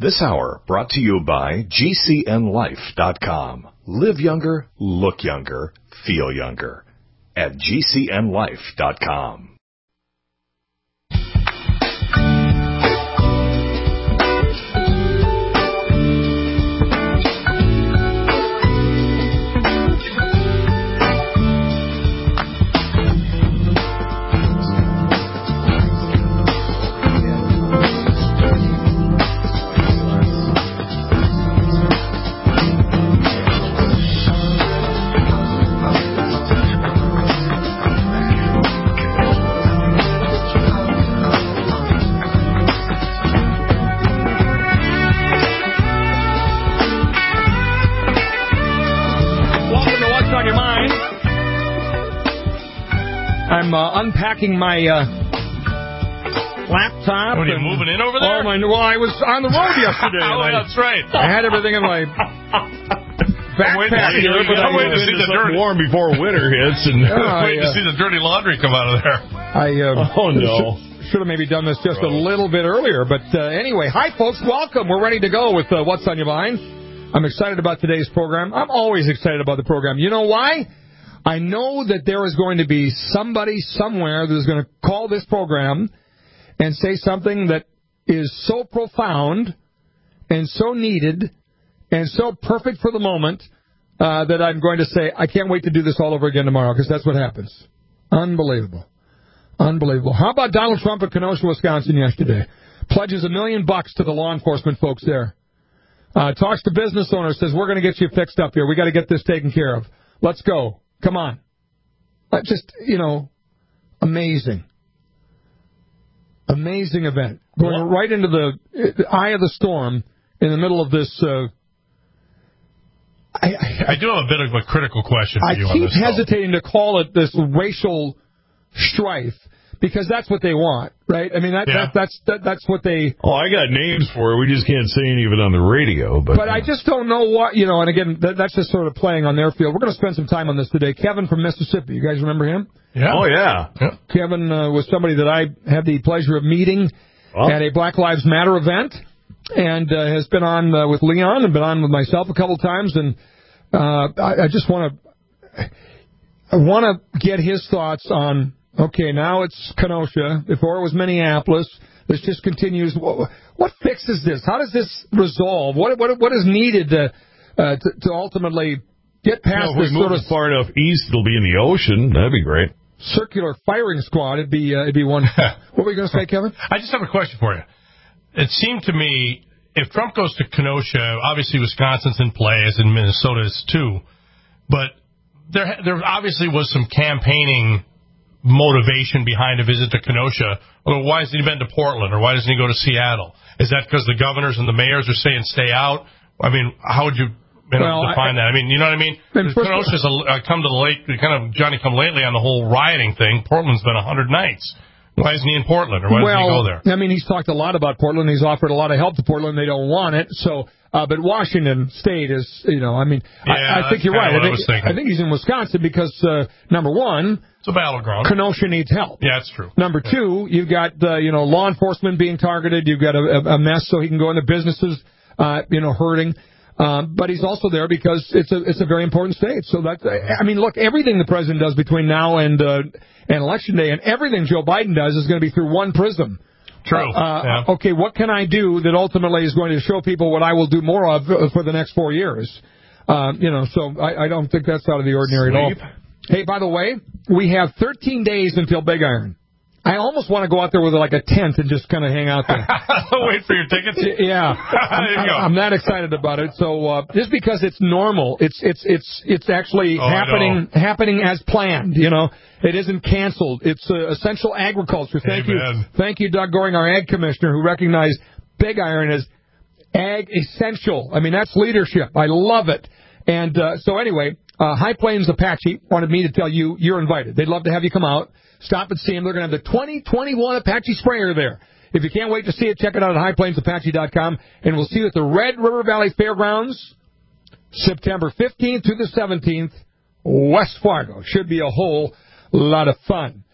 This hour brought to you by GCNLife.com. Live younger, look younger, feel younger at GCNLife.com. I'm unpacking my laptop. What, are you moving in over there? Well, I was on the road yesterday. That's right. I had everything in my backpack here. I'm waiting to see the dirt warm before winter hits, and waiting to see the dirty laundry come out of there. Oh, no. Should have maybe done this just a little bit earlier. But anyway, hi, folks. Welcome. We're ready to go with What's on Your Mind. I'm excited about today's program. I'm always excited about the program. You know why? I know that there is going to be somebody somewhere that is going to call this program and say something that is so profound and so needed and so perfect for the moment that I'm going to say, I can't wait to do this all over again tomorrow, because that's what happens. Unbelievable. Unbelievable. How about Donald Trump of Kenosha, Wisconsin yesterday? Pledges $1 million to the law enforcement folks there. Talks to business owners, says, we're going to get you fixed up here. We got to get this taken care of. Let's go. Come on. Just, amazing. Amazing event. Going right into the eye of the storm in the middle of this. I do have a bit of a critical question for you on this. I keep hesitating to call it this racial strife, because that's what they want, right? I mean, that's what they... Oh, I got names for it. We just can't say any of it on the radio. But I just don't know what, and again, that's just sort of playing on their field. We're going to spend some time on this today. Kevin from Mississippi. You guys remember him? Yeah. Oh, yeah. Kevin was somebody that I had the pleasure of meeting at a Black Lives Matter event, and has been on with Leon and been on with myself a couple times, and I just want to get his thoughts on... Okay, now it's Kenosha. Before it was Minneapolis. This just continues. What fixes this? How does this resolve? What is needed to ultimately get past this sort of... If we move far enough east, it'll be in the ocean. That'd be great. Circular firing squad. It'd be one. What were you going to say, Kevin? I just have a question for you. It seemed to me, if Trump goes to Kenosha, obviously Wisconsin's in play, as in Minnesota is too, but there obviously was some campaigning motivation behind a visit to Kenosha. Well, why hasn't he been to Portland, or why doesn't he go to Seattle? Is that because the governors and the mayors are saying stay out? I mean, how would you define that? I mean, you know what I mean? Kenosha's come to the late, kind of Johnny come lately on the whole rioting thing. Portland's been 100 nights. Why isn't he in Portland, or why doesn't he go there? I mean, he's talked a lot about Portland. He's offered a lot of help to Portland. They don't want it. So, but Washington State is, I think you're right. I think he's in Wisconsin because, number one, it's a battleground. Kenosha needs help. Yeah, that's true. Number two, you've got, law enforcement being targeted. You've got a mess, so he can go into businesses, hurting. But he's also there because it's a very important state. So that's, look, everything the president does between now and Election Day, and everything Joe Biden does is going to be through one prism. True. Okay, what can I do that ultimately is going to show people what I will do more of for the next 4 years? So I don't think that's out of the ordinary at all. Hey, by the way, we have 13 days until Big Iron. I almost want to go out there with like a tent and just kind of hang out there. Wait for your tickets? Yeah. I'm that excited about it. So just because it's normal, it's actually happening as planned. It isn't canceled. It's essential agriculture. Thank you, Doug Goring, our ag commissioner, who recognized Big Iron as ag essential. I mean, that's leadership. I love it. And so anyway, High Plains Apache wanted me to tell you you're invited. They'd love to have you come out. Stop and see them. They're going to have the 2021 Apache sprayer there. If you can't wait to see it, check it out at highplainsapache.com. And we'll see you at the Red River Valley Fairgrounds, September 15th through the 17th, West Fargo. Should be a whole lot of fun.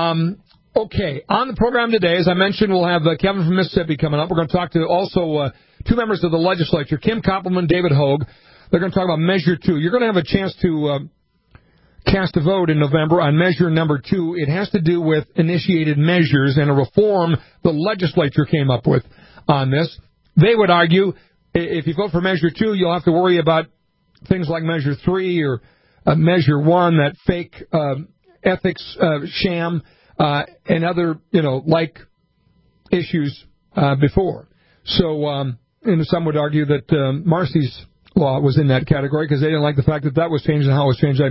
Okay, on the program today, as I mentioned, we'll have Kevin from Mississippi coming up. We're going to talk to also two members of the legislature, Kim Koppelman, David Hogue. They're going to talk about Measure 2. You're going to have a chance to cast a vote in November on Measure number 2. It has to do with initiated measures and a reform the legislature came up with on this. They would argue if you vote for Measure 2, you'll have to worry about things like Measure 3 or Measure 1, that fake ethics sham, and other, like issues before. So, and some would argue that Marcy's law was in that category because they didn't like the fact that was changed and how it was changed.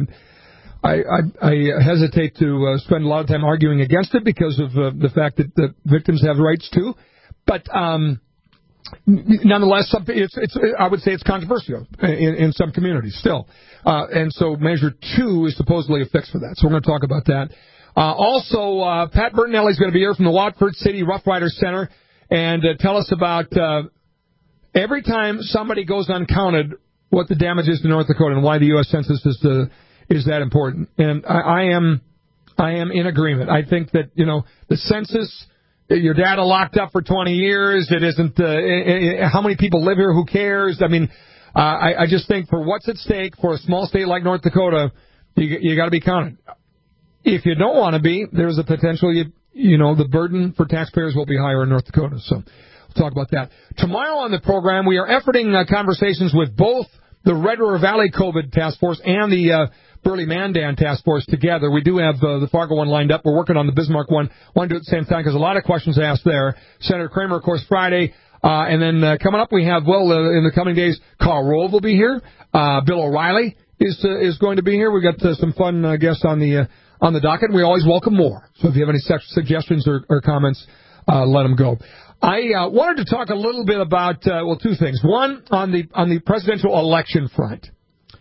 I hesitate to spend a lot of time arguing against it because of the fact that the victims have rights too. But nonetheless, I would say it's controversial in some communities still. And so Measure 2 is supposedly a fix for that. So we're going to talk about that. Also, Pat Bertinelli is going to be here from the Watford City Rough Riders Center and tell us about every time somebody goes uncounted, what the damage is to North Dakota and why the U.S. Census is that important. And I am in agreement. I think that, the census, your data locked up for 20 years, it isn't, how many people live here, who cares? I mean, I just think for what's at stake for a small state like North Dakota, you got to be counted. If you don't want to be, there's a potential, the burden for taxpayers will be higher in North Dakota. So we'll talk about that. Tomorrow on the program, we are efforting conversations with both the Red River Valley COVID Task Force and the Burley-Mandan Task Force together. We do have the Fargo one lined up. We're working on the Bismarck one. Want to do it at the same time because a lot of questions asked there. Senator Kramer, of course, Friday. And then coming up, we have, in the coming days, Karl Rove will be here. Bill O'Reilly is going to be here. We've got some fun guests on the docket. We always welcome more. So if you have any suggestions or comments, let them go. I wanted to talk a little bit about, two things. One, on the presidential election front.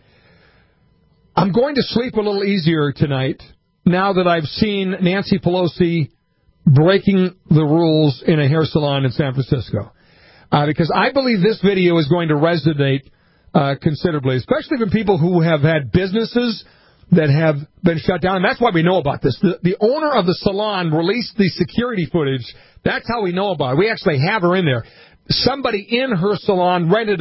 I'm going to sleep a little easier tonight now that I've seen Nancy Pelosi breaking the rules in a hair salon in San Francisco. Because I believe this video is going to resonate considerably, especially from people who have had businesses that have been shut down. And that's why we know about this. The owner of the salon released the security footage. That's how we know about it. We actually have her in there. Somebody in her salon rented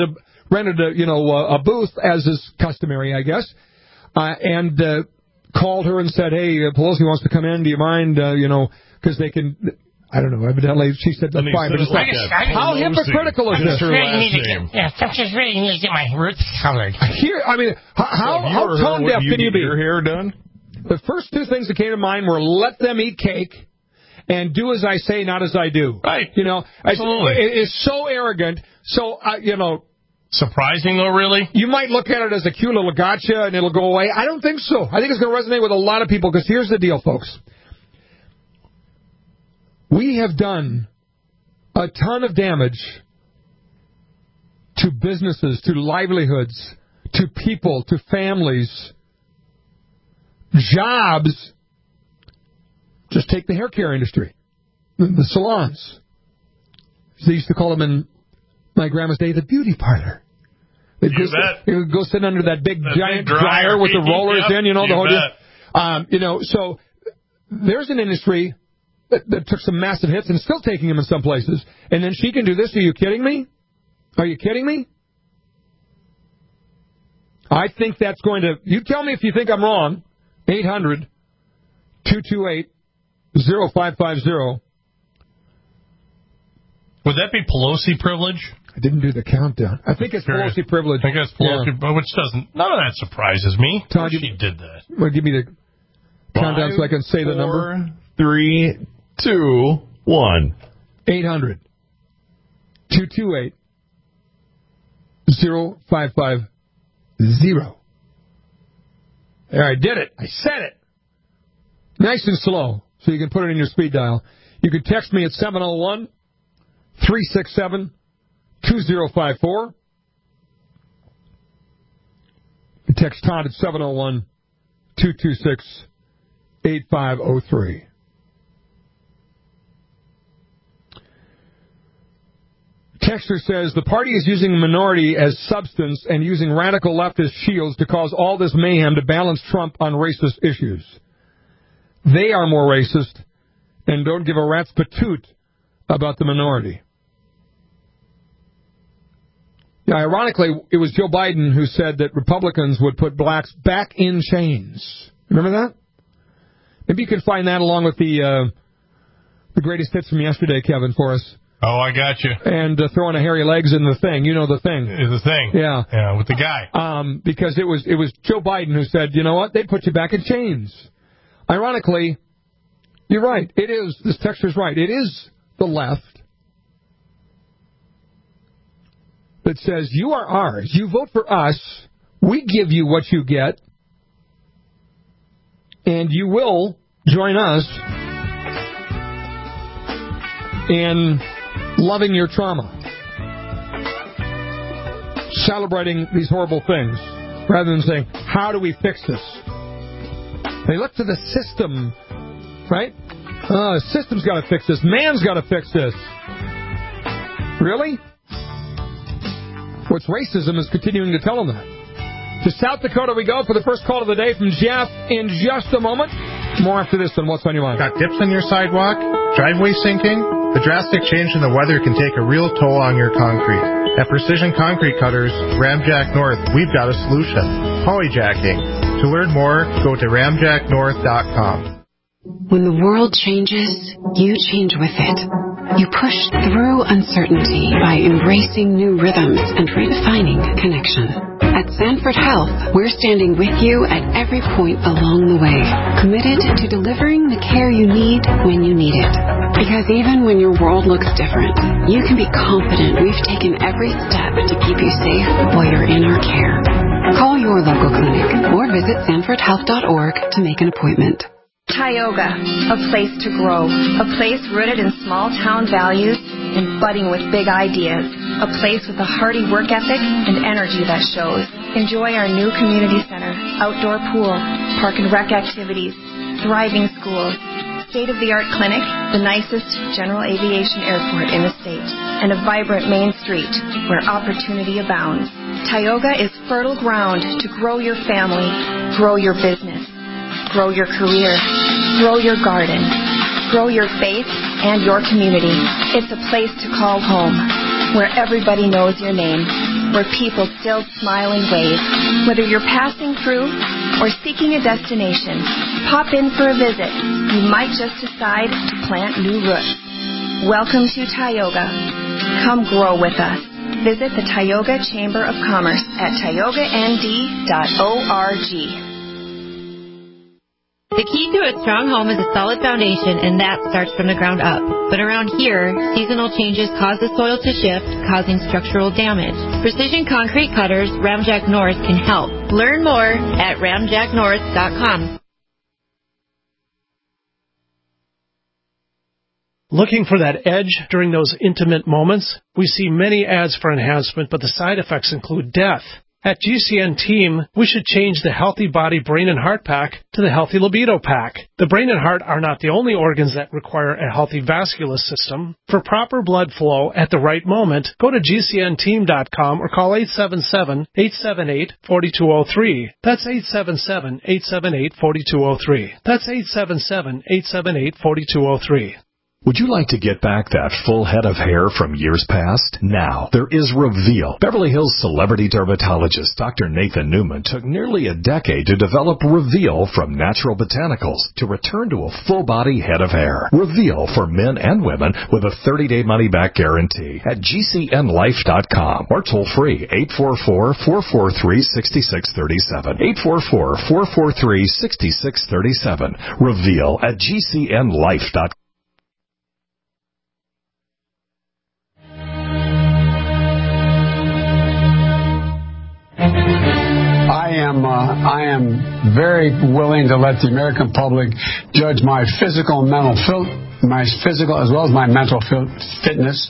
a booth, as is customary, I guess. And called her and said, hey, Pelosi wants to come in. Do you mind, because they can, I don't know, evidently she said that's fine. But how hypocritical is this? I just really need to get my roots colored. How tone deaf can you be? Your hair done? The first two things that came to mind were let them eat cake and do as I say, not as I do. Right. Absolutely. It is so arrogant. So, surprising, though, really? You might look at it as a cute little gotcha and it'll go away. I don't think so. I think it's going to resonate with a lot of people because here's the deal, folks. We have done a ton of damage to businesses, to livelihoods, to people, to families, jobs. Just take the hair care industry, the salons. They used to call them in my grandma's day the beauty parlor. It would go sit under that big giant dryer with the rollers in, the whole deal. So there's an industry that took some massive hits and is still taking them in some places. And then she can do this. Are you kidding me? Are you kidding me? I think that's going to... You tell me if you think I'm wrong. 800-228-0550. Would that be Pelosi privilege? I didn't do the countdown. I think it's Pelosi privilege. I think it's Pelosi, which doesn't... None of that surprises me. Todd, she did that. Well, give me the countdown so I can say the number. 3, 2, 1. 800-228-0550. There, I did it. I said it. Nice and slow, so you can put it in your speed dial. You can text me at 701-367-2054. You can text Todd at 701-226-8503. Texter says, the party is using the minority as substance and using radical leftist shields to cause all this mayhem to balance Trump on racist issues. They are more racist and don't give a rat's patoot about the minority. Yeah, ironically, it was Joe Biden who said that Republicans would put blacks back in chains. Remember that? Maybe you could find that along with the greatest hits from yesterday, Kevin, for us. Oh, I got you. And throwing a hairy legs in the thing. You know the thing. The thing. Yeah. Yeah, with the guy. Because it was Joe Biden who said, you know what, they'd put you back in chains. Ironically, you're right. It is. This texture's right. It is the left that says, you are ours. You vote for us. We give you what you get. And you will join us in loving your trauma, celebrating these horrible things, rather than saying, how do we fix this? They look to the system, right? The system's got to fix this. Man's got to fix this. Really? What's racism is continuing to tell them that. To South Dakota we go for the first call of the day from Jeff in just a moment. More after this on What's on Your Mind. Got dips in your sidewalk? Driveway sinking? The drastic change in the weather can take a real toll on your concrete. At Precision Concrete Cutters, Ramjack North, we've got a solution. Polyjacking. To learn more, go to ramjacknorth.com. When the world changes, you change with it. You push through uncertainty by embracing new rhythms and redefining connection. At Sanford Health, we're standing with you at every point along the way, committed to delivering the care you need when you need it. Because even when your world looks different, you can be confident we've taken every step to keep you safe while you're in our care. Call your local clinic or visit sanfordhealth.org to make an appointment. Tioga, a place to grow, a place rooted in small-town values and budding with big ideas, a place with a hearty work ethic and energy that shows. Enjoy our new community center, outdoor pool, park and rec activities, thriving schools, state-of-the-art clinic, the nicest general aviation airport in the state, and a vibrant main street where opportunity abounds. Tioga is fertile ground to grow your family, grow your business, grow your career, grow your garden, grow your faith and your community. It's a place to call home, where everybody knows your name, where people still smile and wave. Whether you're passing through or seeking a destination, pop in for a visit. You might just decide to plant new roots. Welcome to Tioga. Come grow with us. Visit the Tioga Chamber of Commerce at tiogand.org. The key to a strong home is a solid foundation, and that starts from the ground up. But around here, seasonal changes cause the soil to shift, causing structural damage. Precision Concrete Cutters, Ramjack North can help. Learn more at ramjacknorth.com. Looking for that edge during those intimate moments? We see many ads for enhancement, but the side effects include death. At GCN Team, we should change the Healthy Body, Brain, and Heart Pack to the Healthy Libido Pack. The brain and heart are not the only organs that require a healthy vascular system. For proper blood flow at the right moment, go to GCNteam.com or call 877-878-4203. That's 877-878-4203. That's 877-878-4203. Would you like to get back that full head of hair from years past? Now, there is Reveal. Beverly Hills celebrity dermatologist Dr. Nathan Newman took nearly a decade to develop Reveal from natural botanicals to return to a full-body head of hair. Reveal for men and women with a 30-day money-back guarantee at GCNlife.com or toll-free 844-443-6637. 844-443-6637. Reveal at GCNlife.com. I am very willing to let the American public judge my physical and mental my physical as well as my mental fitness.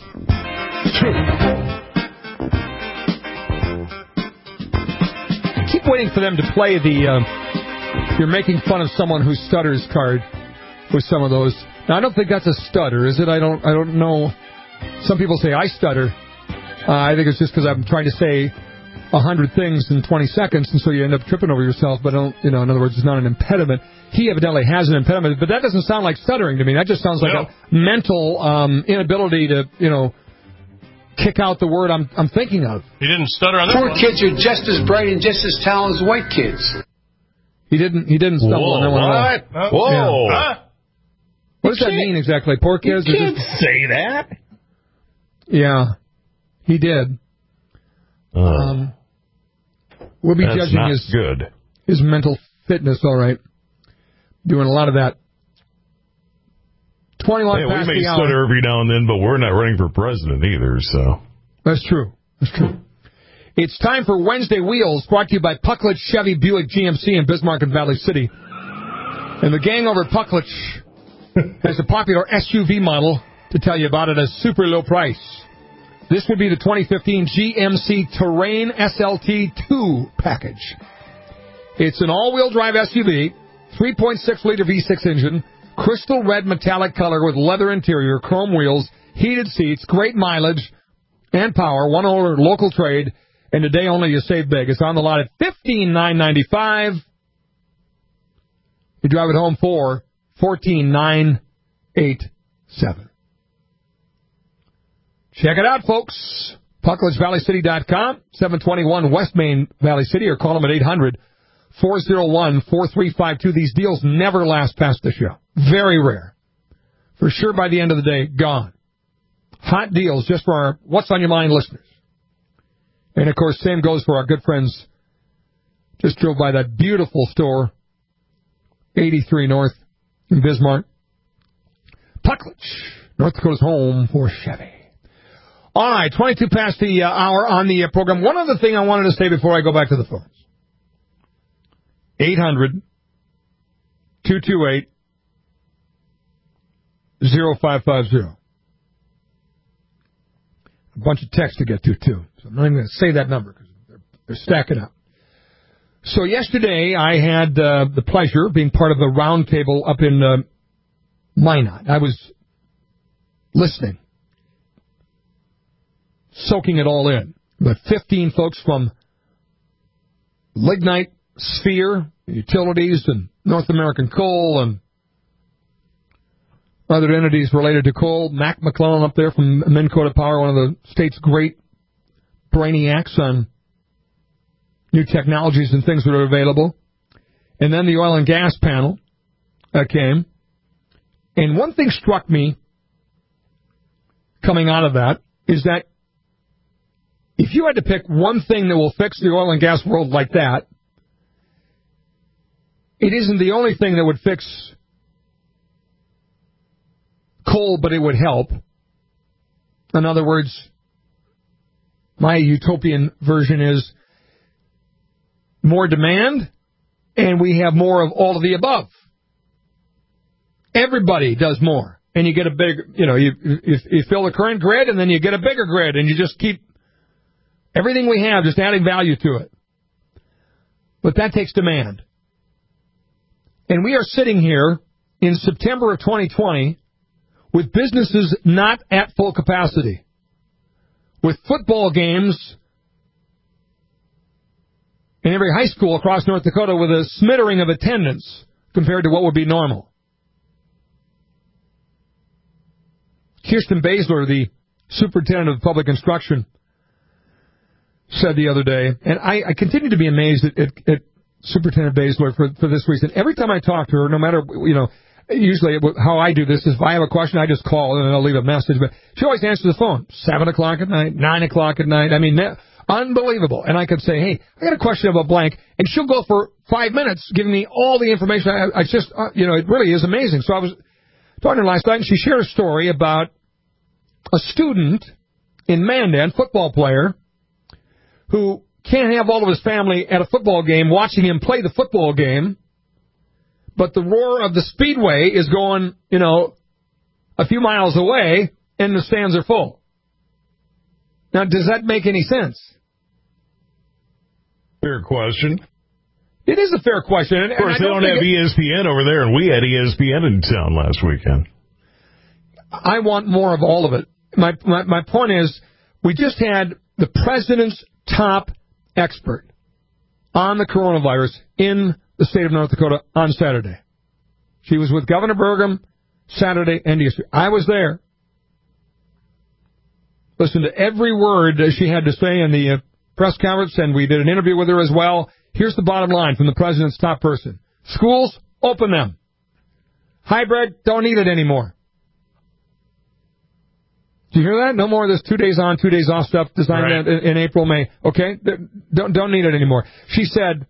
I keep waiting for them to play the you're making fun of someone who stutters card with some of those. Now, I don't think that's a stutter, is it? I don't know. Some people say I stutter. I think it's just because I'm trying to say 100 things in 20 seconds, and so you end up tripping over yourself, but in other words, it's not an impediment. He evidently has an impediment, but that doesn't sound like stuttering to me. That just sounds like a mental inability to, kick out the word I'm thinking of. He didn't stutter on that Poor one. kids are just as bright and just as talented as white kids. He didn't stumble on that one. What? Whoa. Yeah. What does that mean exactly? Poor kids? You can't say that. Yeah, he did. We'll be judging his mental fitness, all right. Doing a lot of that. 21 past we may the hour. stutter every now and then, but we're not running for president either, so. That's true. It's time for Wednesday Wheels, brought to you by Pucklich Chevy Buick GMC in Bismarck and Valley City. And the gang over at Pucklich has a popular SUV model to tell you about at a super low price. This would be the 2015 GMC Terrain SLT 2 package. It's an all-wheel drive SUV, 3.6-liter V6 engine, crystal red metallic color with leather interior, chrome wheels, heated seats, great mileage and power, one owner, local trade, and today only you save big. It's on the lot at $15,995. You drive it home for $14,987. Check it out, folks. PucklichValleyCity.com, 721 West Main Valley City, or call them at 800-401-4352. These deals never last past the show. Very rare. For sure by the end of the day, gone. Hot deals just for our What's on Your Mind listeners. And, of course, same goes for our good friends. Just drove by that beautiful store, 83 North in Bismarck. Pucklich, North Dakota's home for Chevy. All right, 22 past the hour on the program. One other thing I wanted to say before I go back to the phones. 800-228-0550. A bunch of texts to get to, too. So I'm not even going to say that number because they're stacking up. So yesterday I had the pleasure of being part of the round table up in Minot. I was listening, soaking it all in. But 15 folks from Lignite, Sphere, Utilities, and North American Coal, and other entities related to coal. Mac McClellan up there from Minn Kota Power, one of the state's great brainiacs on new technologies and things that are available. And then the oil and gas panel came. And one thing struck me coming out of that is that if you had to pick one thing that will fix the oil and gas world like that, it isn't the only thing that would fix coal, but it would help. In other words, my utopian version is more demand, and we have more of all of the above. Everybody does more, and you get a big, you fill the current grid, and then you get a bigger grid, and you just keep everything we have, just adding value to it. But that takes demand. And we are sitting here in September of 2020 with businesses not at full capacity, with football games in every high school across North Dakota with a smattering of attendance compared to what would be normal. Kirsten Basler, the superintendent of public instruction, said the other day, and I continue to be amazed at Superintendent Basler for this reason. Every time I talk to her, no matter, usually how I do this is if I have a question, I just call and I'll leave a message. But she always answers the phone, 7 o'clock at night, 9 o'clock at night. I mean, unbelievable. And I could say, hey, I got a question about blank, and she'll go for 5 minutes giving me all the information. I just, it really is amazing. So I was talking to her last night, and she shared a story about a student in Mandan, football player, who can't have all of his family at a football game watching him play the football game, but the roar of the speedway is going, a few miles away, and the stands are full. Now, does that make any sense? Fair question. It is a fair question. Of course, they don't have ESPN over there, and we had ESPN in town last weekend. I want more of all of it. My point is, we just had the president's top expert on the coronavirus in the state of North Dakota on Saturday. She was with Governor Burgum Saturday and yesterday. I was there. listened to every word she had to say in the press conference, and we did an interview with her as well. Here's the bottom line from the president's top person. Schools, open them. Hybrid, don't need it anymore. Do you hear that? No more of this 2 days on, 2 days off stuff designed in April, May. Okay? Don't need it anymore. She said,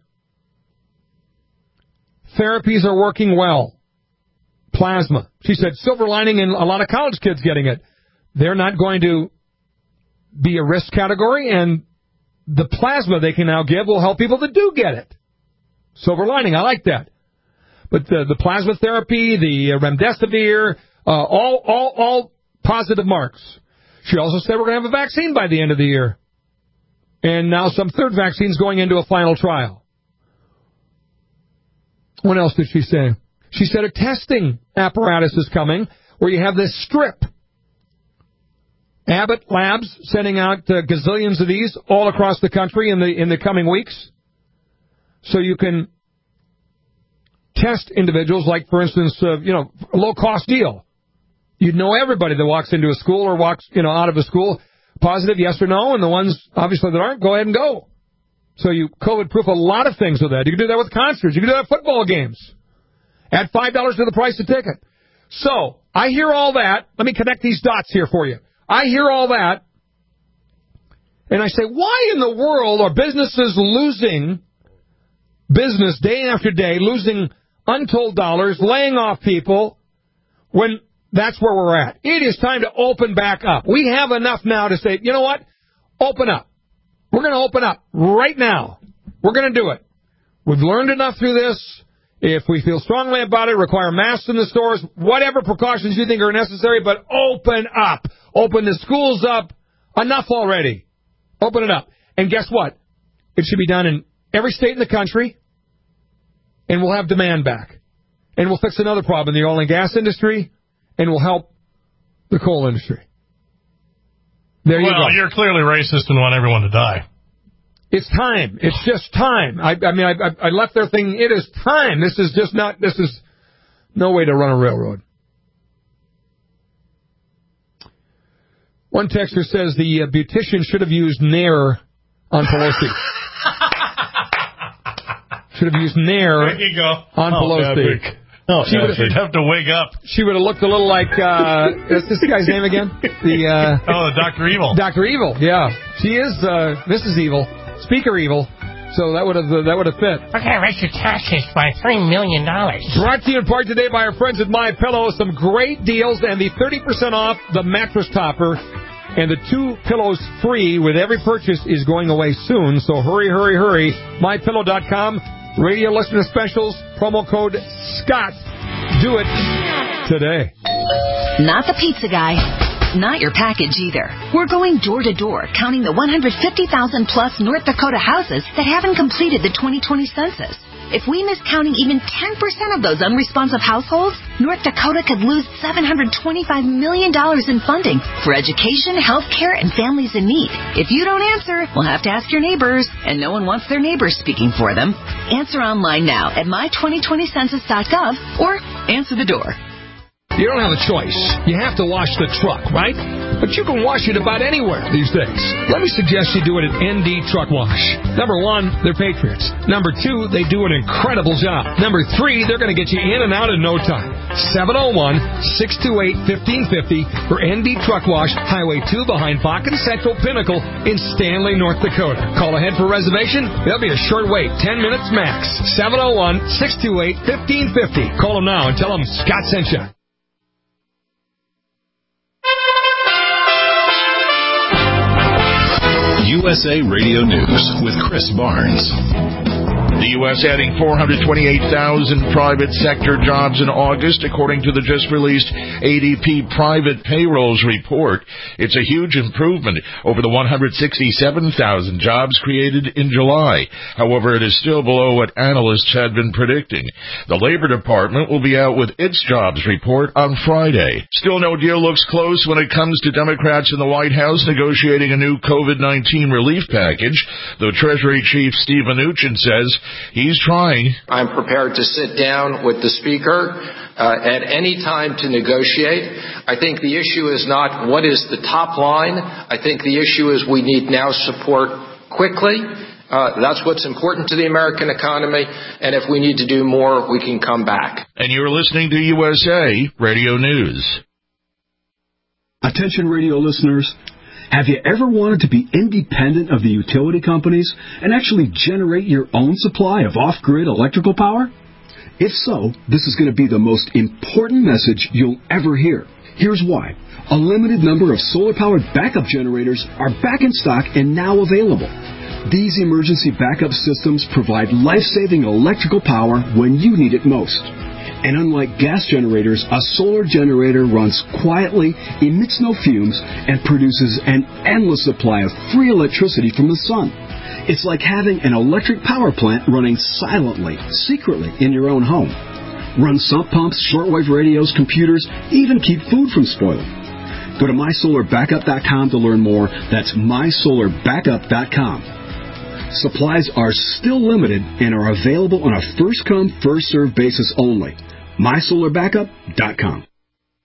therapies are working well. Plasma. She said, silver lining in a lot of college kids getting it. They're not going to be a risk category, and the plasma they can now give will help people that do get it. Silver lining. I like that. But the plasma therapy, the remdesivir, all positive marks. She also said we're going to have a vaccine by the end of the year. And now some third vaccine's going into a final trial. What else did she say? She said a testing apparatus is coming where you have this strip. Abbott Labs sending out gazillions of these all across the country in the coming weeks. So you can test individuals like, for instance, a low-cost deal. You'd know everybody that walks into a school or walks, out of a school, positive, yes or no, and the ones, obviously, that aren't, go ahead and go. So you COVID-proof a lot of things with that. You can do that with concerts. You can do that with football games. Add $5 to the price of ticket. So, I hear all that. Let me connect these dots here for you. I hear all that, and I say, why in the world are businesses losing business day after day, losing untold dollars, laying off people, when that's where we're at? It is time to open back up. We have enough now to say, you know what? Open up. We're going to open up right now. We're going to do it. We've learned enough through this. If we feel strongly about it, require masks in the stores, whatever precautions you think are necessary, but open up. Open the schools up. Enough already. Open it up. And guess what? It should be done in every state in the country, and we'll have demand back. And we'll fix another problem in the oil and gas industry, and we'll help the coal industry. There you go. Well, you're clearly racist and want everyone to die. It's time. It's just time. I left there thinking, it is time. This is no way to run a railroad. One texter says the beautician should have used Nair on Pelosi. Should have used Nair there you go. On Pelosi. She'd have to wig up. She would have looked a little like, what's this guy's name again? Dr. Evil. Dr. Evil, yeah. She is Mrs. Evil. Speaker Evil. So that would have fit. We're going to raise your taxes by $3 million. Brought to you in part today by our friends at MyPillow. Some great deals and the 30% off the mattress topper. And the 2 pillows free with every purchase is going away soon. So hurry, hurry, hurry. MyPillow.com. Radio listener specials. Promo code SCOTT. Do it today. Not the pizza guy. Not your package either. We're going door to door, counting the 150,000 plus North Dakota houses that haven't completed the 2020 census. If we miss counting even 10% of those unresponsive households, North Dakota could lose $725 million in funding for education, health care, and families in need. If you don't answer, we'll have to ask your neighbors, and no one wants their neighbors speaking for them. Answer online now at my2020census.gov or answer the door. You don't have a choice. You have to wash the truck, right? But you can wash it about anywhere these days. Let me suggest you do it at ND Truck Wash. Number 1, they're patriots. Number 2, they do an incredible job. Number 3, they're going to get you in and out in no time. 701-628-1550 for ND Truck Wash, Highway 2 behind Bakken Central Pinnacle in Stanley, North Dakota. Call ahead for reservation. There'll be a short wait, 10 minutes max. 701-628-1550. Call them now and tell them Scott sent you. USA Radio News with Chris Barnes. The U.S. adding 428,000 private sector jobs in August, according to the just released ADP Private Payrolls report. It's a huge improvement over the 167,000 jobs created in July. However, it is still below what analysts had been predicting. The Labor Department will be out with its jobs report on Friday. Still, no deal looks close when it comes to Democrats in the White House negotiating a new COVID-19 relief package, though Treasury Chief Steve Mnuchin says He's trying. I'm prepared to sit down with the Speaker at any time to negotiate. I think the issue is not what is the top line. I think the issue is we need now support quickly. That's what's important to the American economy, and if we need to do more, we can come back. And you're listening to USA Radio News. Attention radio listeners, have you ever wanted to be independent of the utility companies and actually generate your own supply of off-grid electrical power? If so, this is going to be the most important message you'll ever hear. Here's why. A limited number of solar-powered backup generators are back in stock and now available. These emergency backup systems provide life-saving electrical power when you need it most. And unlike gas generators, a solar generator runs quietly, emits no fumes, and produces an endless supply of free electricity from the sun. It's like having an electric power plant running silently, secretly in your own home. Run sump pumps, shortwave radios, computers, even keep food from spoiling. Go to mysolarbackup.com to learn more. That's mysolarbackup.com. Supplies are still limited and are available on a first-come, first-served basis only. mysolarbackup.com.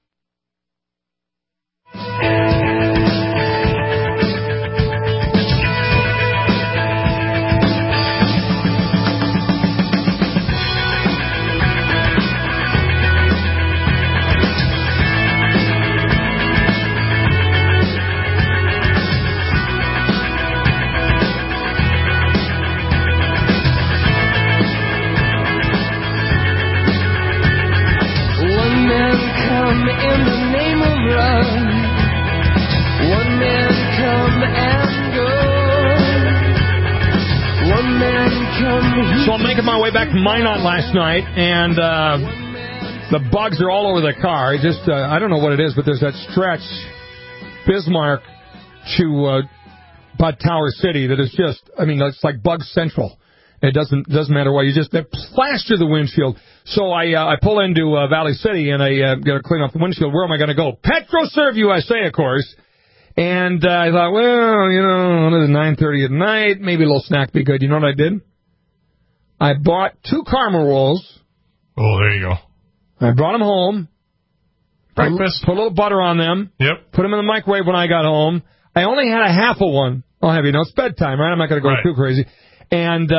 So I'm making my way back to Minot last night, and the bugs are all over the car. I don't know what it is, but there's that stretch, Bismarck to Bud Tower City, that is just, it's like bug central. It doesn't matter what, they plaster the windshield. So I pull into Valley City, and I got to clean off the windshield. Where am I going to go? PetroServe USA, of course. And I thought, it is 9:30 at night, maybe a little snack be good. You know what I did? I bought 2 caramel rolls. Oh, there you go. I brought them home. Breakfast. Put a little butter on them. Yep. Put them in the microwave when I got home. I only had a half of one. I'll have you know, it's bedtime, right? I'm not going to go too crazy. And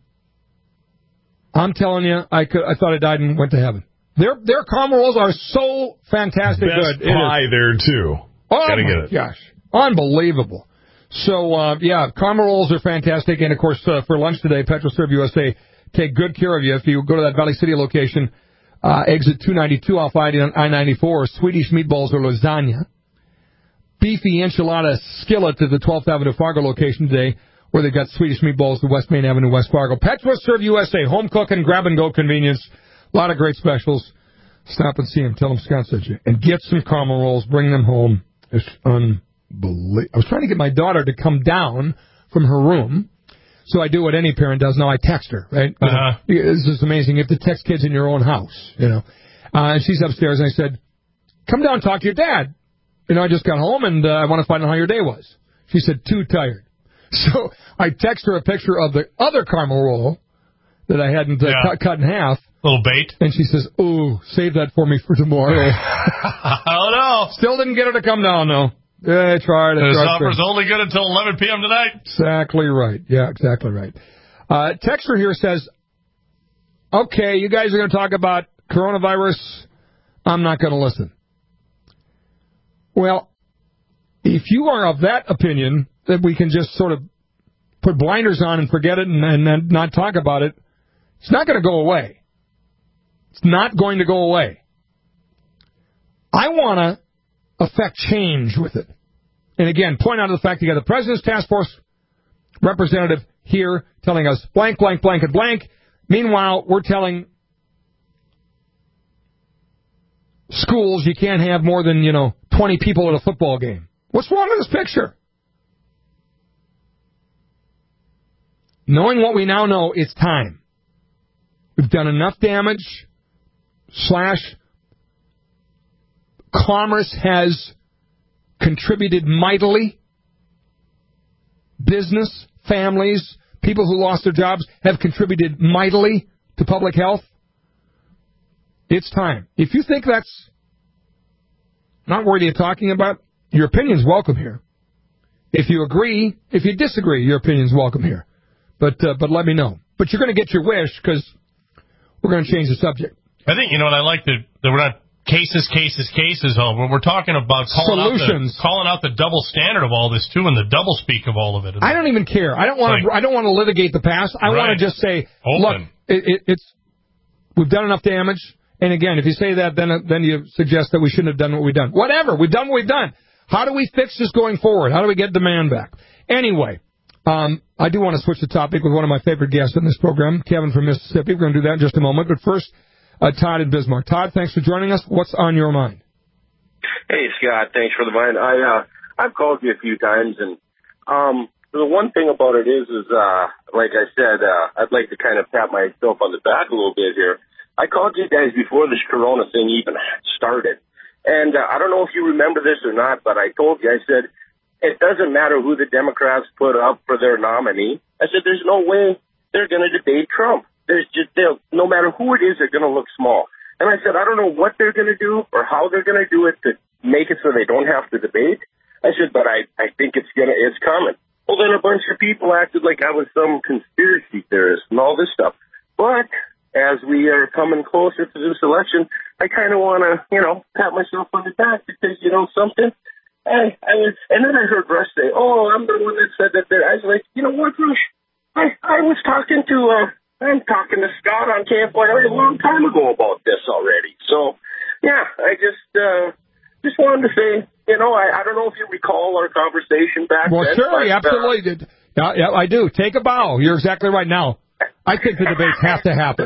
I'm telling you, I thought I died and went to heaven. Their caramel rolls are so fantastic Best good. pie there, too. Oh, Gotta my get it. gosh. Unbelievable. So, caramel rolls are fantastic. And, of course, for lunch today, PetroServe USA take good care of you. If you go to that Valley City location, exit 292 off I-94, Swedish meatballs or lasagna. Beefy enchilada skillet at the 12th Avenue Fargo location today, where they've got Swedish meatballs, the West Main Avenue, West Fargo. PetroServe USA, home cooking, grab-and-go convenience. A lot of great specials. Stop and see them. Tell them Scott sent you. And get some caramel rolls. Bring them home. It's unbelievable. I was trying to get my daughter to come down from her room. So I do what any parent does. Now I text her, right? This is amazing. You have to text kids in your own house, And she's upstairs, and I said, come down and talk to your dad. I just got home, and I want to find out how your day was. She said, too tired. So I text her a picture of the other caramel roll that I hadn't cut in half. Little bait. And she says, ooh, save that for me for tomorrow. Oh, no. Still didn't get her to come down, though. Yeah, I tried. This offer's only good until 11 p.m. tonight. Exactly right. Yeah, exactly right. Texter here says, okay, you guys are going to talk about coronavirus. I'm not going to listen. Well, if you are of that opinion that we can just sort of put blinders on and forget it and not talk about it, it's not going to go away. It's not going to go away. I want to affect change with it. And again, point out the fact you got the President's Task Force representative here telling us blank, blank, blank, and blank. Meanwhile, we're telling schools you can't have more than, 20 people at a football game. What's wrong with this picture? Knowing what we now know, it's time. We've done enough damage. Commerce has contributed mightily. Business, families, people who lost their jobs have contributed mightily to public health. It's time. If you think that's not worthy of talking about, your opinion's welcome here. If you agree, if you disagree, your opinion's welcome here. But let me know. But you're going to get your wish because we're going to change the subject. I think, and I like that we're not cases, we're talking about calling out the double standard of all this, too, and the double speak of all of it. I don't even care. I don't want to litigate the past. I want to just say, look, we've done enough damage. And again, if you say that, then you suggest that we shouldn't have done what we've done. Whatever. We've done what we've done. How do we fix this going forward? How do we get demand back? Anyway, I do want to switch the topic with one of my favorite guests in this program, Kevin from Mississippi. We're going to do that in just a moment. But first, Todd in Bismarck. Todd, thanks for joining us. What's on your mind? Hey, Scott. Thanks for the mind. I've called you a few times, and the one thing about it is like I said, I'd like to kind of pat myself on the back a little bit here. I called you guys before this corona thing even started. And I don't know if you remember this or not, but I told you, I said, it doesn't matter who the Democrats put up for their nominee. I said, there's no way they're going to debate Trump. No matter who it is, they're going to look small. And I said, I don't know what they're going to do or how they're going to do it to make it so they don't have to debate. I said, but I think it's coming. Well, then a bunch of people acted like I was some conspiracy theorist and all this stuff. But as we are coming closer to this election, I kind of want to, pat myself on the back because, something. And then I heard Rush say, I'm the one that said that. I was like, you know what, Rush? I was talking to Scott on KFYR a long time ago about this already. So, yeah, I just wanted to say, I don't know if you recall our conversation back then. Well, sure, you absolutely did. Yeah, I do. Take a bow. You're exactly right. Now, I think the debates have to happen.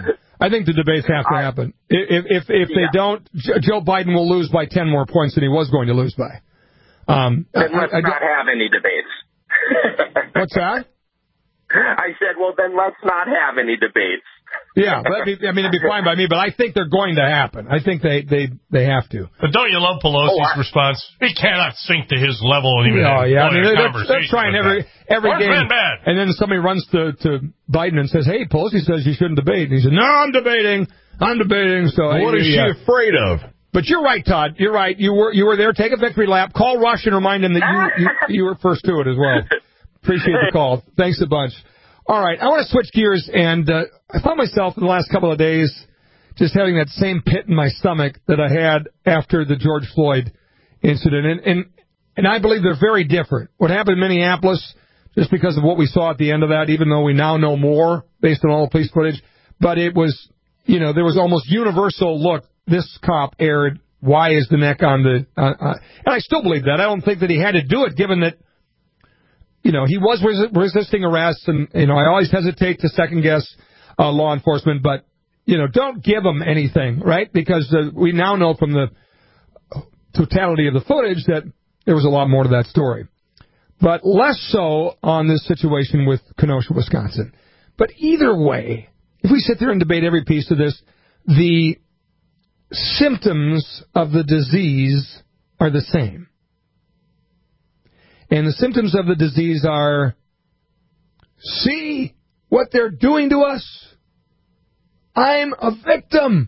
If they don't, Joe Biden will lose by 10 more points than he was going to lose by. Then let's not have any debates. What's that? I said, well, then let's not have any debates. Yeah, it'd be fine by me, but I think they're going to happen. I think they have to. But don't you love Pelosi's response? We cannot sink to his level and even they're trying every game. Bad. And then somebody runs to Biden and says, hey, Pelosi says you shouldn't debate. And he says, no, I'm debating. So what is she afraid of? But you're right, Todd. You're right. You were there. Take a victory lap. Call Rush and remind him that you were first to it as well. Appreciate the call. Thanks a bunch. All right, I want to switch gears, and I found myself in the last couple of days just having that same pit in my stomach that I had after the George Floyd incident. And I believe they're very different. What happened in Minneapolis, just because of what we saw at the end of that, even though we now know more based on all the police footage, but it was, there was almost universal, look, this cop erred. Why is the neck on the... and I still believe that. I don't think that he had to do it, given that he was resisting arrest, and, I always hesitate to second-guess law enforcement, but, don't give them anything, right? Because we now know from the totality of the footage that there was a lot more to that story. But less so on this situation with Kenosha, Wisconsin. But either way, if we sit there and debate every piece of this, the symptoms of the disease are the same. And the symptoms of the disease are, see what they're doing to us? I'm a victim.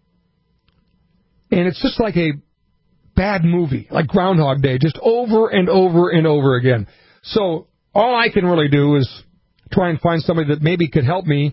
And it's just like a bad movie, like Groundhog Day, just over and over and over again. So all I can really do is try and find somebody that maybe could help me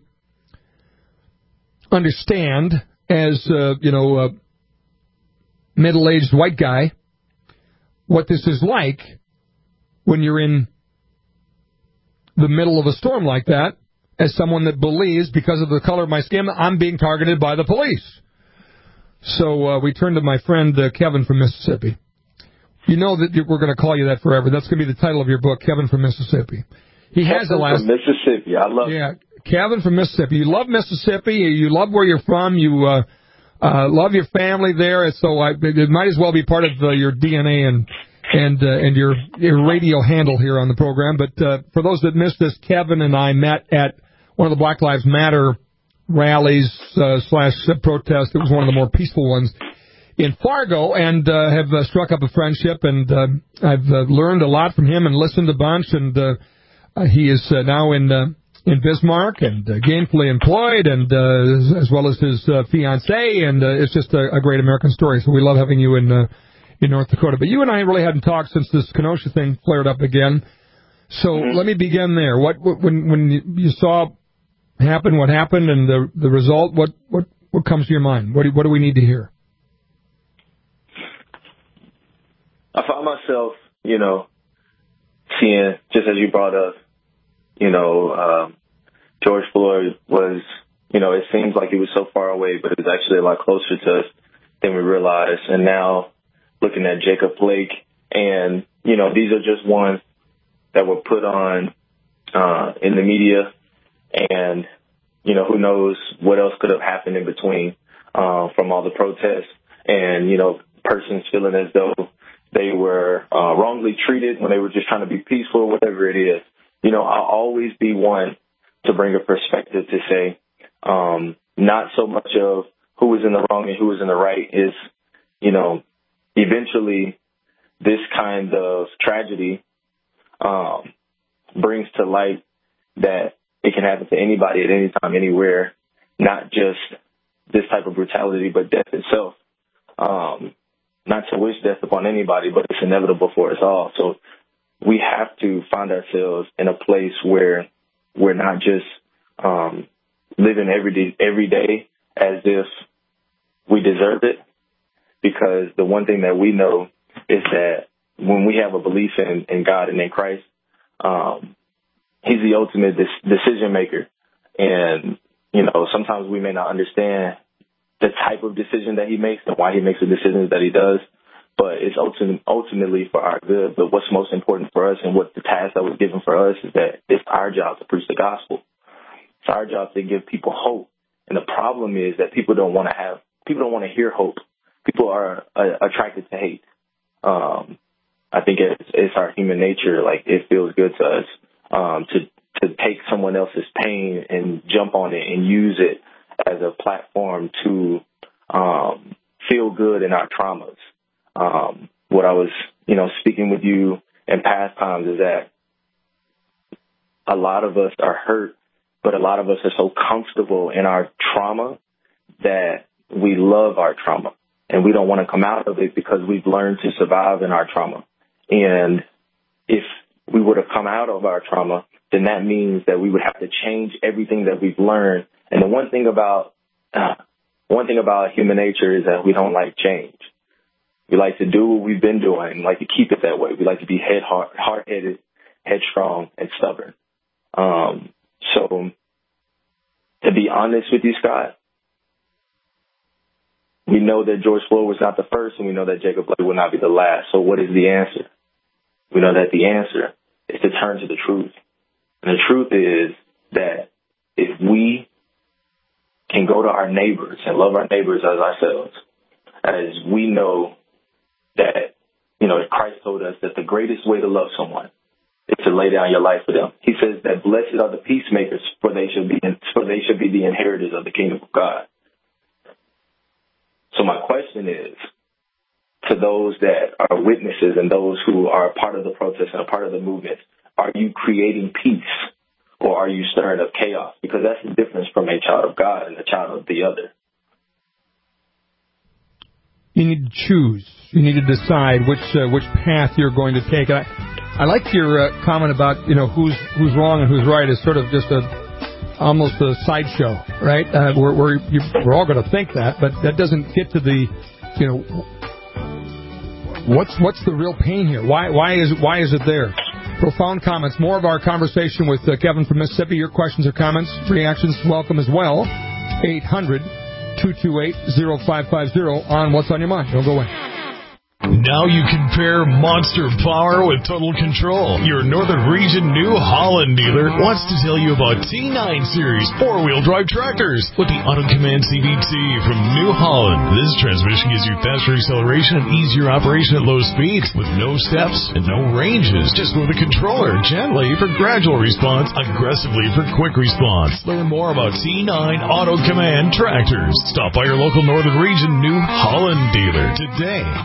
understand as, a middle-aged white guy, what this is like when you're in the middle of a storm like that, as someone that believes, because of the color of my skin, I'm being targeted by the police. So we turn to my friend Kevin from Mississippi. You know that we're going to call you that forever. That's going to be the title of your book, Kevin from Mississippi. He has the last... From Mississippi. I love it. Kevin from Mississippi. You love Mississippi. You love where you're from. You love your family there. So it might as well be part of your DNA and your radio handle here on the program. But for those that missed this, Kevin and I met at one of the Black Lives Matter rallies / protests. It was one of the more peaceful ones in Fargo, and have struck up a friendship. And I've learned a lot from him and listened a bunch. And he is now in in Bismarck and gainfully employed, and as well as his fiancée, and it's just a great American story. So we love having you in North Dakota. But you and I really hadn't talked since this Kenosha thing flared up again. So let me begin there. When you saw happen, what happened, and the result, what comes to your mind? What do we need to hear? I found myself, seeing, just as you brought up, George Floyd was, it seems like he was so far away, but it was actually a lot closer to us than we realized. And now looking at Jacob Blake, and, these are just ones that were put on in the media, and, who knows what else could have happened in between from all the protests and, persons feeling as though they were wrongly treated when they were just trying to be peaceful, whatever it is. I'll always be one to bring a perspective to say not so much of who was in the wrong and who was in the right is, eventually this kind of tragedy brings to light that it can happen to anybody at any time, anywhere, not just this type of brutality, but death itself. Not to wish death upon anybody, but it's inevitable for us all. So we have to find ourselves in a place where we're not just living every day as if we deserve it, because the one thing that we know is that when we have a belief in God and in Christ, He's the ultimate decision maker. And, sometimes we may not understand the type of decision that He makes and why He makes the decisions that He does, but it's ultimately for our good. But what's most important for us, and what the task that was given for us, is that it's our job to preach the gospel. It's our job to give people hope. And the problem is that people don't want to hear hope. People are attracted to hate. I think it's our human nature. Like, it feels good to us to take someone else's pain and jump on it and use it as a platform to feel good in our traumas. What I was, speaking with you in past times is that a lot of us are hurt, but a lot of us are so comfortable in our trauma that we love our trauma, and we don't want to come out of it because we've learned to survive in our trauma. And if we were to come out of our trauma, then that means that we would have to change everything that we've learned. And the one thing about human nature is that we don't like change. We like to do what we've been doing and like to keep it that way. We like to be hard-headed, headstrong, and stubborn. So to be honest with you, Scott, we know that George Floyd was not the first, and we know that Jacob Blake will not be the last. So what is the answer? We know that the answer is to turn to the truth. And the truth is that if we can go to our neighbors and love our neighbors as ourselves, as we know that, Christ told us that the greatest way to love someone is to lay down your life for them. He says that blessed are the peacemakers, for they should be the inheritors of the kingdom of God. So my question is, to those that are witnesses and those who are a part of the protest and a part of the movement, are you creating peace or are you stirring up chaos? Because that's the difference from a child of God and a child of the other. You need to choose. You need to decide which path you're going to take. I like your comment about who's wrong and who's right is sort of just almost a sideshow, right? We're all going to think that, but that doesn't get to the what's the real pain here? Why is it there? Profound comments. More of our conversation with Kevin from Mississippi. Your questions or comments, reactions, welcome as well. 800-228-0550 on What's on Your Mind. Don't go away. Now you can pair monster power with total control. Your Northern Region New Holland dealer wants to tell you about T9 Series 4-wheel drive tractors with the Auto Command CVT from New Holland. This transmission gives you faster acceleration and easier operation at low speeds with no steps and no ranges. Just with a controller, gently for gradual response, aggressively for quick response. Learn more about T9 Auto Command tractors. Stop by your local Northern Region New Holland dealer today.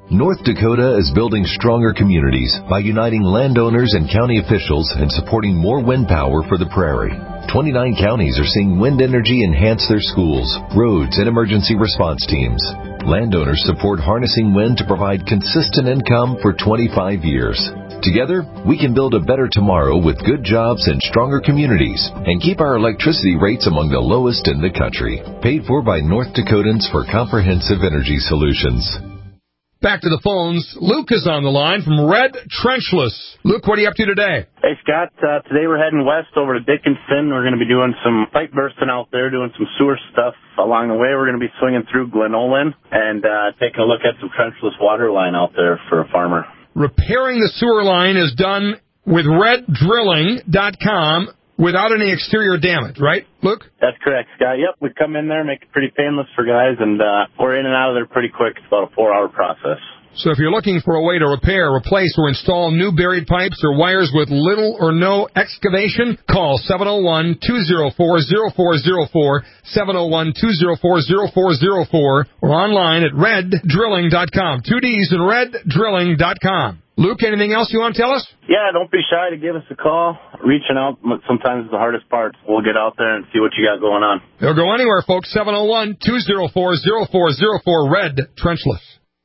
North Dakota is building stronger communities by uniting landowners and county officials and supporting more wind power for the prairie. 29 counties are seeing wind energy enhance their schools, roads, and emergency response teams. Landowners support harnessing wind to provide consistent income for 25 years. Together, we can build a better tomorrow with good jobs and stronger communities and keep our electricity rates among the lowest in the country. Paid for by North Dakotans for Comprehensive Energy Solutions. Back to the phones. Luke is on the line from Red Trenchless. Luke, what are you up to today? Hey, Scott. Today we're heading west over to Dickinson. We're going to be doing some pipe bursting out there, doing some sewer stuff. Along the way, we're going to be swinging through Glenolan and taking a look at some trenchless water line out there for a farmer. Repairing the sewer line is done with reddrilling.com without any exterior damage, right, Luke? That's correct, Scott. Yep, we come in there, make it pretty painless for guys, and we're in and out of there pretty quick. It's about a 4-hour process. So if you're looking for a way to repair, replace, or install new buried pipes or wires with little or no excavation, call 701-204-0404, 701-204-0404, or online at reddrilling.com. 2 Ds in reddrilling.com. Luke, anything else you want to tell us? Yeah, don't be shy to give us a call. Reaching out sometimes is the hardest part. We'll get out there and see what you got going on. They'll go anywhere, folks. 701-204-0404, Red Trenchless.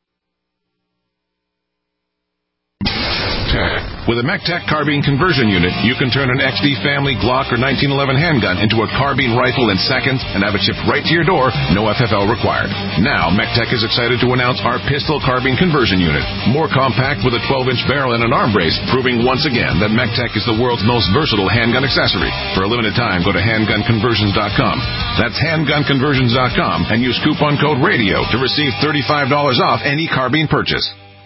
With a MECTEC carbine conversion unit, you can turn an XD family Glock or 1911 handgun into a carbine rifle in seconds and have it shipped right to your door, no FFL required. Now, MECTEC is excited to announce our pistol carbine conversion unit. More compact with a 12-inch barrel and an arm brace, proving once again that MECTEC is the world's most versatile handgun accessory. For a limited time, go to handgunconversions.com. That's handgunconversions.com and use coupon code RADIO to receive $35 off any carbine purchase.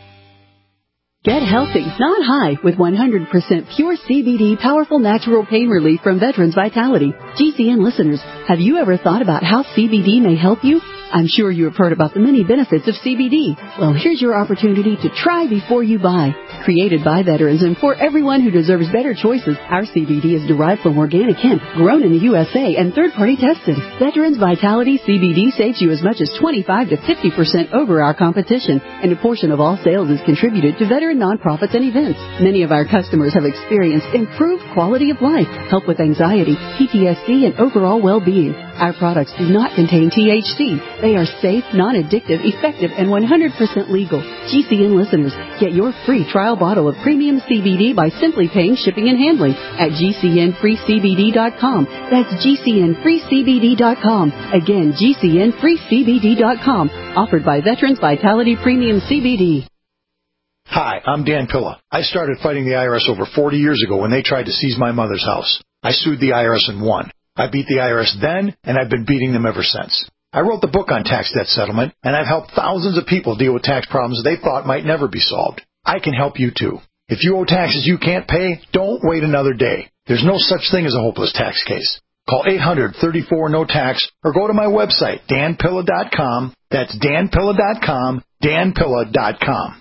Get healthy, not high, with 100% pure CBD powerful natural pain relief from Veterans Vitality. GCN listeners, have you ever thought about how CBD may help you? I'm sure you have heard about the many benefits of CBD. Well, here's your opportunity to try before you buy. Created by veterans and for everyone who deserves better choices, our CBD is derived from organic hemp, grown in the USA, and third-party tested. Veterans Vitality CBD saves you as much as 25 to 50% over our competition, and a portion of all sales is contributed to veteran nonprofits and events. Many of our customers have experienced improved quality of life, help with anxiety, PTSD, and overall well-being. Our products do not contain THC. They are safe, non-addictive, effective, and 100% legal. GCN listeners, get your free trial bottle of premium CBD by simply paying shipping and handling at GCNFreeCBD.com. That's GCNFreeCBD.com. Again, GCNFreeCBD.com. Offered by Veterans Vitality Premium CBD. Hi, I'm Dan Pilla. I started fighting the IRS over 40 years ago when they tried to seize my mother's house. I sued the IRS and won. I beat the IRS then, and I've been beating them ever since. I wrote the book on tax debt settlement, and I've helped thousands of people deal with tax problems they thought might never be solved. I can help you too. If you owe taxes you can't pay, don't wait another day. There's no such thing as a hopeless tax case. Call 800-34-NO-TAX or go to my website, danpilla.com. That's danpilla.com, danpilla.com.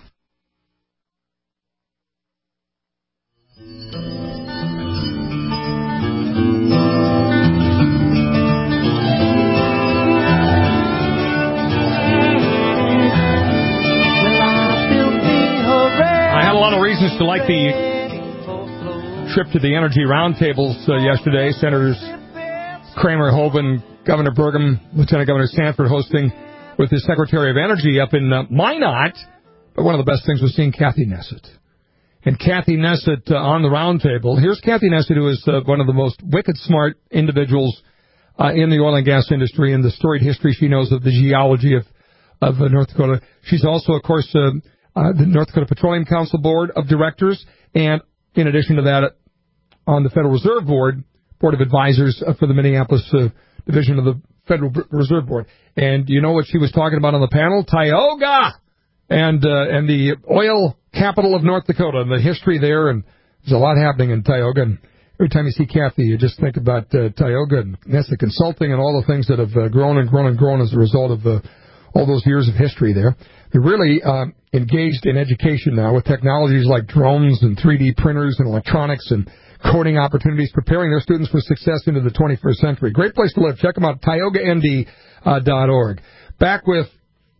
I had a lot of reasons to like the trip to the energy roundtables yesterday. Senators Kramer, Hoeven, Governor Burgum, Lieutenant Governor Sanford hosting with the Secretary of Energy up in Minot. But one of the best things was seeing Kathy Nessett. And Kathy Nessett on the roundtable. Here's Kathy Nessett, who is one of the most wicked smart individuals in the oil and gas industry and the storied history she knows of the geology of North Dakota. She's also, of course, the North Dakota Petroleum Council Board of Directors, and in addition to that, on the Federal Reserve Board of Advisors for the Minneapolis division of the Federal Reserve Board. And you know what she was talking about on the panel? Tioga! And the oil capital of North Dakota and the history there, and there's a lot happening in Tioga. And every time you see Kathy, you just think about Tioga and Nessa Consulting and all the things that have grown and grown and grown as a result of all those years of history there. They're really engaged in education now with technologies like drones and 3D printers and electronics and coding opportunities, preparing their students for success into the 21st century. Great place to live. Check them out, TiogaND.org. Back with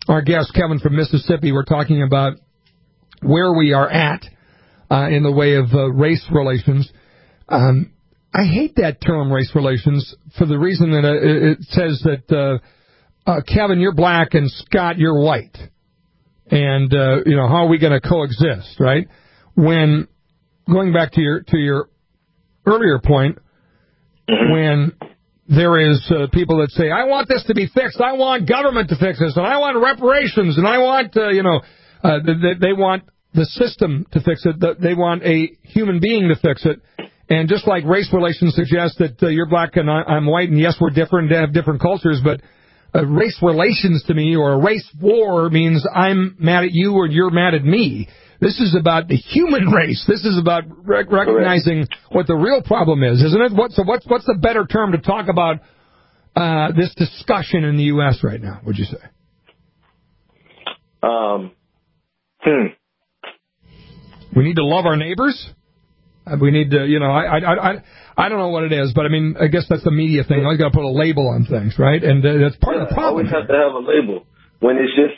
our guest, Kevin from Mississippi, we're talking about where we are at in the way of race relations. I hate that term, race relations, for the reason that it says that, Kevin, you're black and Scott, you're white. And, how are we going to coexist, right? When, going back to your earlier point, when there is people that say, I want this to be fixed, I want government to fix this, and I want reparations, and I want, they want the system to fix it, they want a human being to fix it. And just like race relations suggest that you're black and I'm white, and yes, we're different and have different cultures, but race relations to me, or a race war, means I'm mad at you or you're mad at me. This is about the human race. This is about recognizing what the real problem is, isn't it? What's the better term to talk about this discussion in the U.S. right now, would you say? We need to love our neighbors? We need to, I don't know what it is, but I mean, I guess that's the media thing. You always got to put a label on things, right? And that's part of the problem. Always have to have a label. When it's just,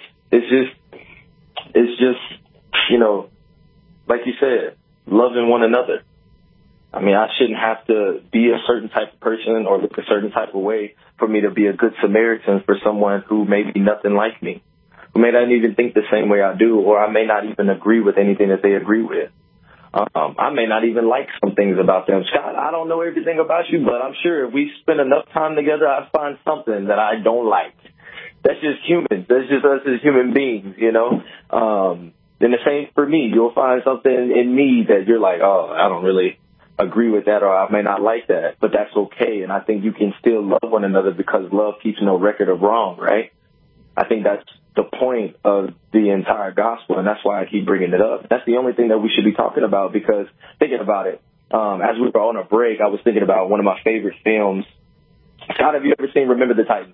like you said, loving one another. I mean, I shouldn't have to be a certain type of person or look a certain type of way for me to be a good Samaritan for someone who may be nothing like me, who may not even think the same way I do, or I may not even agree with anything that they agree with. I may not even like some things about them. Scott, I don't know everything about you, but I'm sure if we spend enough time together, I find something that I don't like. That's just humans. That's just us as human beings, And the same for me. You'll find something in me that you're like, oh, I don't really agree with that, or I may not like that, but that's okay. And I think you can still love one another because love keeps no record of wrong, right? I think that's the point of the entire gospel, and that's why I keep bringing it up. That's the only thing that we should be talking about, because thinking about it, as we were on a break, I was thinking about one of my favorite films. Scott, have you ever seen Remember the Titans?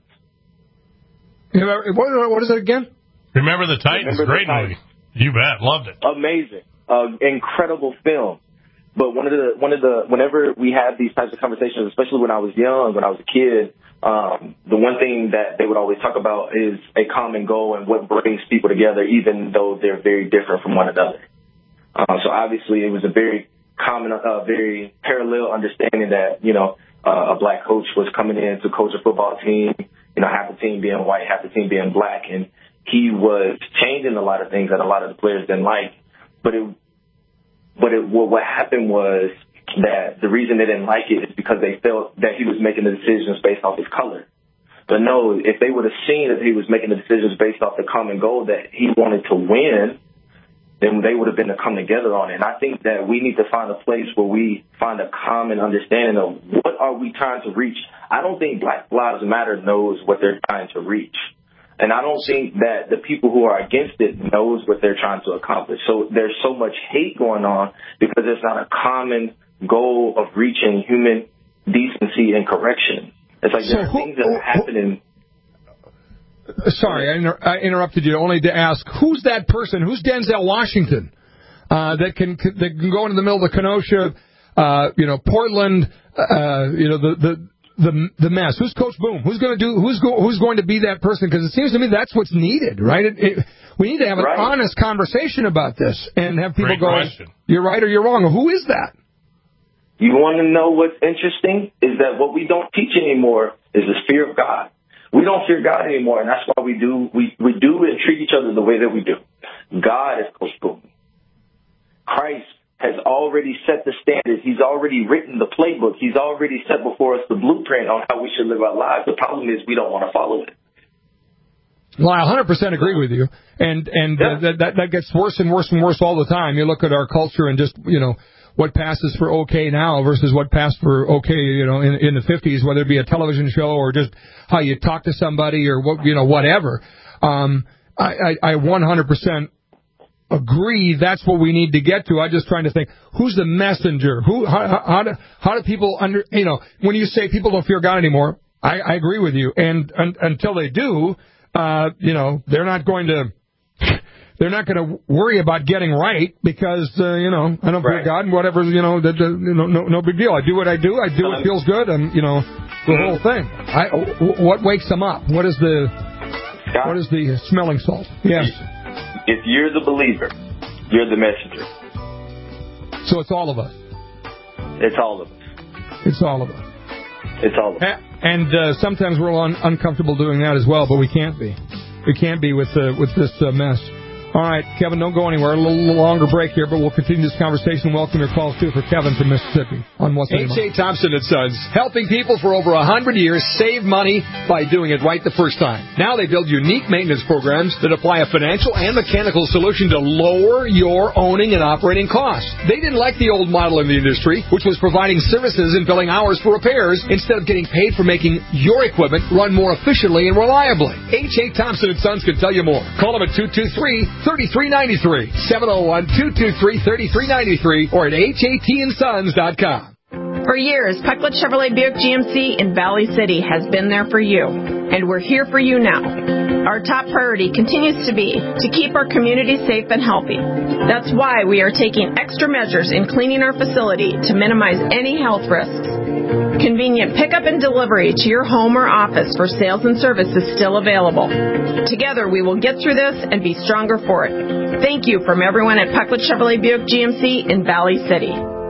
What is it again? Remember the Titans? Great movie. You bet. Loved it. Amazing. Incredible film. But whenever we had these types of conversations, especially when I was young, when I was a kid, the one thing that they would always talk about is a common goal and what brings people together, even though they're very different from one another. So obviously it was a very common, very parallel understanding that, a black coach was coming in to coach a football team, half the team being white, half the team being black. And he was changing a lot of things that a lot of the players didn't like. What happened was that the reason they didn't like it is because they felt that he was making the decisions based off his color. But no, if they would have seen that he was making the decisions based off the common goal that he wanted to win, then they would have been to come together on it. And I think that we need to find a place where we find a common understanding of what are we trying to reach. I don't think Black Lives Matter knows what they're trying to reach. And I don't think that the people who are against it knows what they're trying to accomplish. So there's so much hate going on because there's not a common goal of reaching human decency and correction. It's like there are things that are happening. Sorry, I interrupted you only to ask, who's that person? Who's Denzel Washington that can go into the middle of the Kenosha, Portland, the mess? Who's Coach Boom? Who's going to be that person? Because it seems to me that's what's needed, right? We need to have an honest conversation about this and have people go, you're right or you're wrong. Who is that? You want to know what's interesting is that what we don't teach anymore is the fear of God. We don't fear God anymore, and that's why we do and treat each other the way that we do. God is Coach Boom. Christ has already set the standards. He's already written the playbook. He's already set before us the blueprint on how we should live our lives. The problem is we don't want to follow it. Well, I 100% agree with you, and that gets worse and worse and worse all the time. You look at our culture and just, what passes for okay now versus what passed for okay, in the 50s, whether it be a television show or just how you talk to somebody or whatever. I 100% agree that's what we need to get to. I'm just trying to think, who's the messenger? How do people when you say people don't fear God anymore, I agree with you. And until they do, they're not going to worry about getting right because, I don't fear God and whatever, no big deal. I do what I do. I do what feels good and, the whole thing. What wakes them up? What is the Scott? What is the smelling salt? Yes. If you're the believer, you're the messenger. So it's all of us. It's all of us. It's all of us. It's all of us. And sometimes we're uncomfortable doing that as well, but we can't be. We can't be with this mess. All right, Kevin, don't go anywhere. A little longer break here, but we'll continue this conversation. Welcome your calls, too, for Kevin from Mississippi. On What's H.A. Thompson & Sons, helping people for over 100 years save money by doing it right the first time. Now they build unique maintenance programs that apply a financial and mechanical solution to lower your owning and operating costs. They didn't like the old model in the industry, which was providing services and billing hours for repairs instead of getting paid for making your equipment run more efficiently and reliably. H.A. Thompson & Sons can tell you more. Call them at 223-3393, 701-223-3393, or at HATandsons.com. For years, Pecklet Chevrolet Buick GMC in Valley City has been there for you, and we're here for you now. Our top priority continues to be to keep our community safe and healthy. That's why we are taking extra measures in cleaning our facility to minimize any health risks. Convenient pickup and delivery to your home or office for sales and service is still available. Together, we will get through this and be stronger for it. Thank you from everyone at Pecklet Chevrolet Buick GMC in Valley City.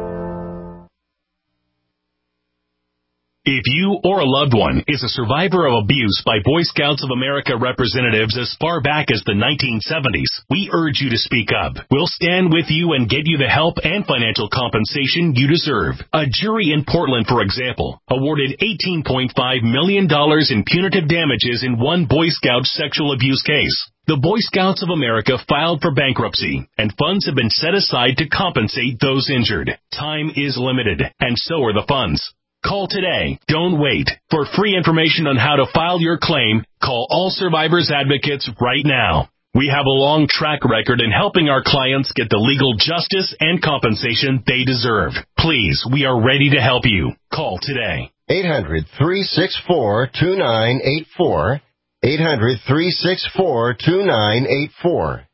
If you or a loved one is a survivor of abuse by Boy Scouts of America representatives as far back as the 1970s, we urge you to speak up. We'll stand with you and get you the help and financial compensation you deserve. A jury in Portland, for example, awarded $18.5 million in punitive damages in one Boy Scout sexual abuse case. The Boy Scouts of America filed for bankruptcy, and funds have been set aside to compensate those injured. Time is limited, and so are the funds. Call today. Don't wait. For free information on how to file your claim, call All Survivors Advocates right now. We have a long track record in helping our clients get the legal justice and compensation they deserve. Please, we are ready to help you. Call today. 800-364-2984. 800-364-2984.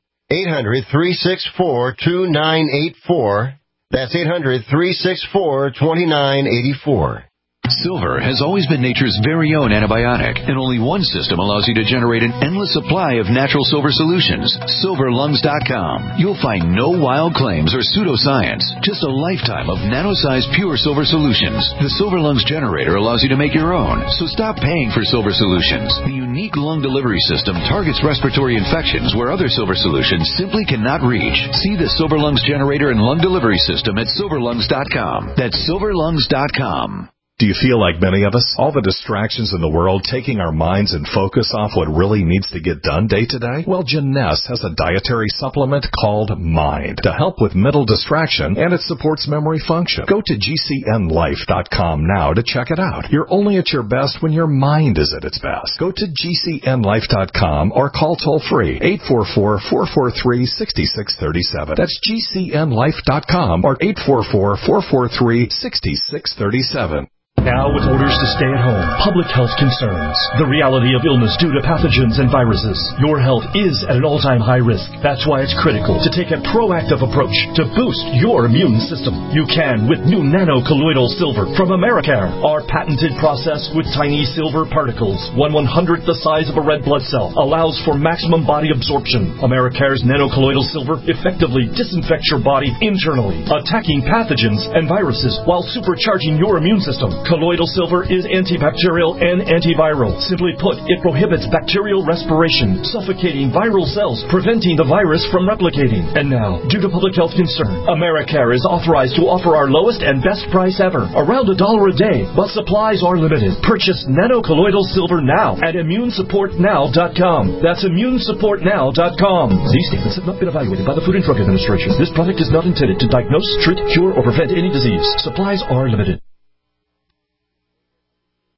800-364-2984. That's 800-364-2984. Silver has always been nature's very own antibiotic, and only one system allows you to generate an endless supply of natural silver solutions. SilverLungs.com. You'll find no wild claims or pseudoscience, just a lifetime of nano-sized pure silver solutions. The Silver Lungs generator allows you to make your own, so stop paying for silver solutions. The unique lung delivery system targets respiratory infections where other silver solutions simply cannot reach. See the Silver Lungs generator and lung delivery system at SilverLungs.com. That's SilverLungs.com. Do you feel like many of us? All the distractions in the world taking our minds and focus off what really needs to get done day to day? Well, Jeunesse has a dietary supplement called Mind to help with mental distraction, and it supports memory function. Go to GCNlife.com now to check it out. You're only at your best when your mind is at its best. Go to GCNlife.com or call toll-free 844-443-6637. That's GCNlife.com or 844-443-6637. Now, with orders to stay at home, public health concerns, the reality of illness due to pathogens and viruses, your health is at an all-time high risk. That's why it's critical to take a proactive approach to boost your immune system. You can with new nano-colloidal silver from Americare. Our patented process with tiny silver particles, 1/100th the size of a red blood cell, allows for maximum body absorption. Americare's nano-colloidal silver effectively disinfects your body internally, attacking pathogens and viruses while supercharging your immune system. Colloidal silver is antibacterial and antiviral. Simply put, it prohibits bacterial respiration, suffocating viral cells, preventing the virus from replicating. And now, due to public health concern, Americare is authorized to offer our lowest and best price ever, around $1 a day, but supplies are limited. Purchase nano-colloidal silver now at ImmuneSupportNow.com. That's ImmuneSupportNow.com. These statements have not been evaluated by the Food and Drug Administration. This product is not intended to diagnose, treat, cure, or prevent any disease. Supplies are limited.